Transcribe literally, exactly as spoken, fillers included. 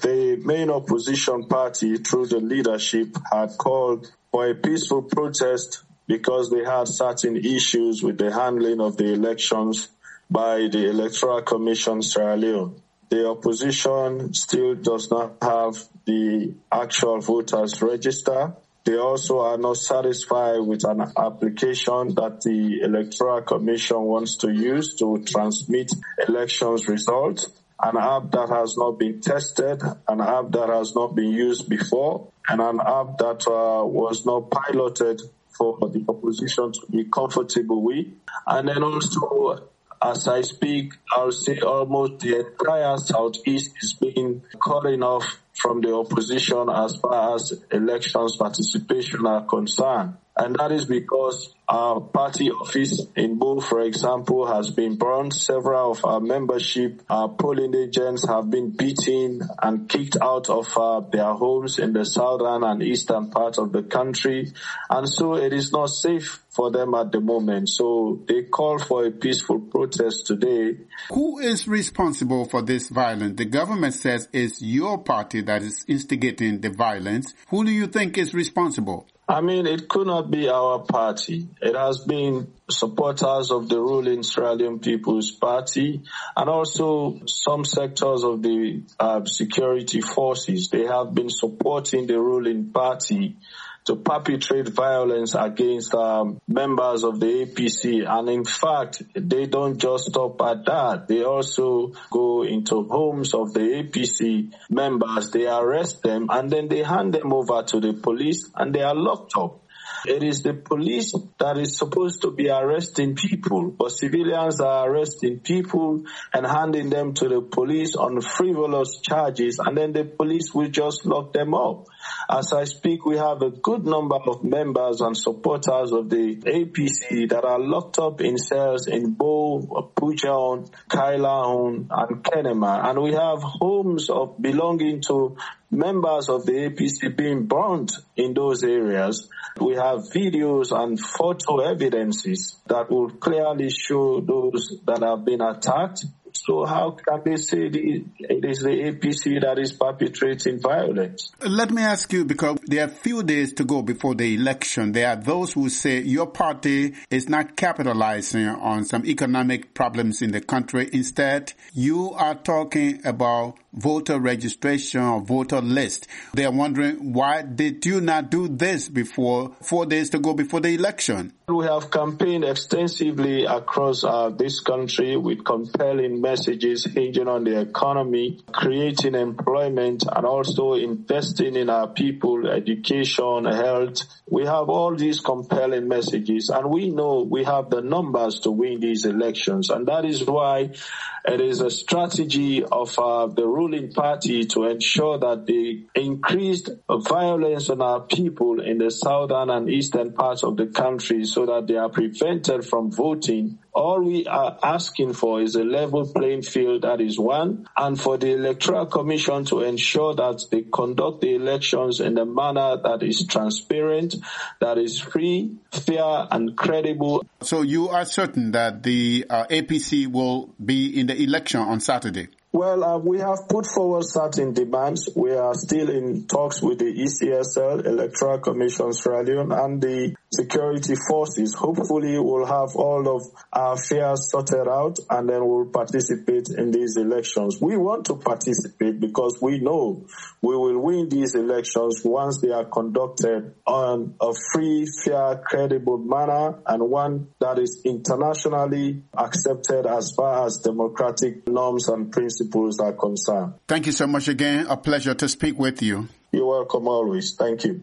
the main opposition party, through the leadership, had called for a peaceful protest because they had certain issues with the handling of the elections by the Electoral Commission Sierra Leone. The opposition still does not have the actual voters register. They also are not satisfied with an application that the Electoral Commission wants to use to transmit elections results, an app that has not been tested, an app that has not been used before, and an app that uh, was not piloted for the opposition to be comfortable with. And then also, as I speak, I'll say almost the entire Southeast is being calling off from the opposition as far as elections participation are concerned. And that is because our party office in Bo, for example, has been burned. Several of our membership, our polling agents have been beaten and kicked out of uh, their homes in the southern and eastern part of the country. And so it is not safe for them at the moment. So they call for a peaceful protest today. Who is responsible for this violence? The government says it's your party that is instigating the violence. Who do you think is responsible? I mean, it could not be our party. It has been supporters of the ruling Sierra Leone People's Party and also some sectors of the uh, security forces. They have been supporting the ruling party to perpetrate violence against um, members of the A P C. And in fact, they don't just stop at that. They also go into homes of the A P C members. They arrest them and then they hand them over to the police and they are locked up. It is the police that is supposed to be arresting people, but civilians are arresting people and handing them to the police on frivolous charges, and then the police will just lock them up. As I speak, we have a good number of members and supporters of the A P C that are locked up in cells in Bo, Pujaon, Kailahun, and Kenema, and we have homes of belonging to members of the A P C being burnt in those areas. We have videos and photo evidences that will clearly show those that have been attacked. So how can they say the, it is the A P C that is perpetrating violence? Let me ask you, because there are few days to go before the election. There are those who say your party is not capitalizing on some economic problems in the country. Instead, you are talking about voter registration or voter list. They are wondering, why did you not do this before four days to go before the election? We have campaigned extensively across uh, this country with compelling messages hinging on the economy, creating employment, and also investing in our people, education, health. We have all these compelling messages, and we know we have the numbers to win these elections. And that is why it is a strategy of uh, the ruling party to ensure that the increased violence on our people in the southern and eastern parts of the country, so that they are prevented from voting. All we are asking for is a level playing field, that is one, and for the Electoral Commission to ensure that they conduct the elections in a manner that is transparent, that is free, fair, and credible. So you are certain that the uh, A P C will be in the election on Saturday? Well, uh, we have put forward certain demands. We are still in talks with the E C S L, Electoral Commission Sierra Leone, and the security forces. Hopefully, we'll have all of our affairs sorted out, and then we'll participate in these elections. We want to participate because we know we will win these elections once they are conducted on a free, fair, credible manner, and one that is internationally accepted as far as democratic norms and principles are concerned. Thank you so much again. A pleasure to speak with you. You're welcome always. Thank you.